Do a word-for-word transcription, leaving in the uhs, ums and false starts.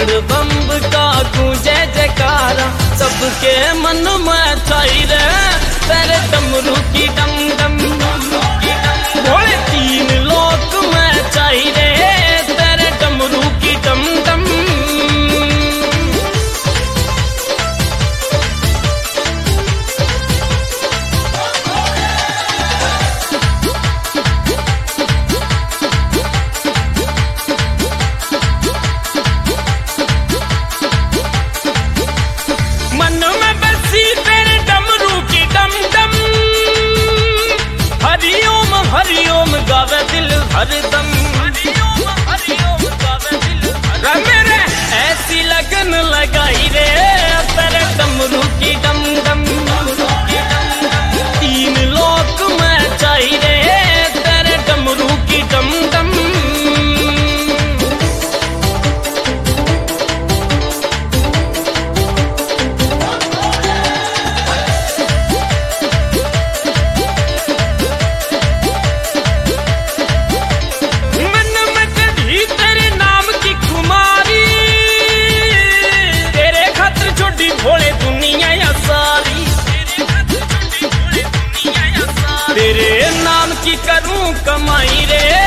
भंगड़ बम्ब का गूंजे जयकारा, सबके मन में छाई रे तेरे डमरू की डम डम। भोले तीन लोक में छाई रे तेरे डमरू की डम डम। हरिओम गावे दिल हरदम, हरिओम हरिओम गावे दिल हरदम। मेरे ऐसी लगन लगाई रे तेरे डमरू की डम डम। तीन लोक में जाई रे तेरे डमरू की डम डम। तेरे नाम की करूं कमाई रे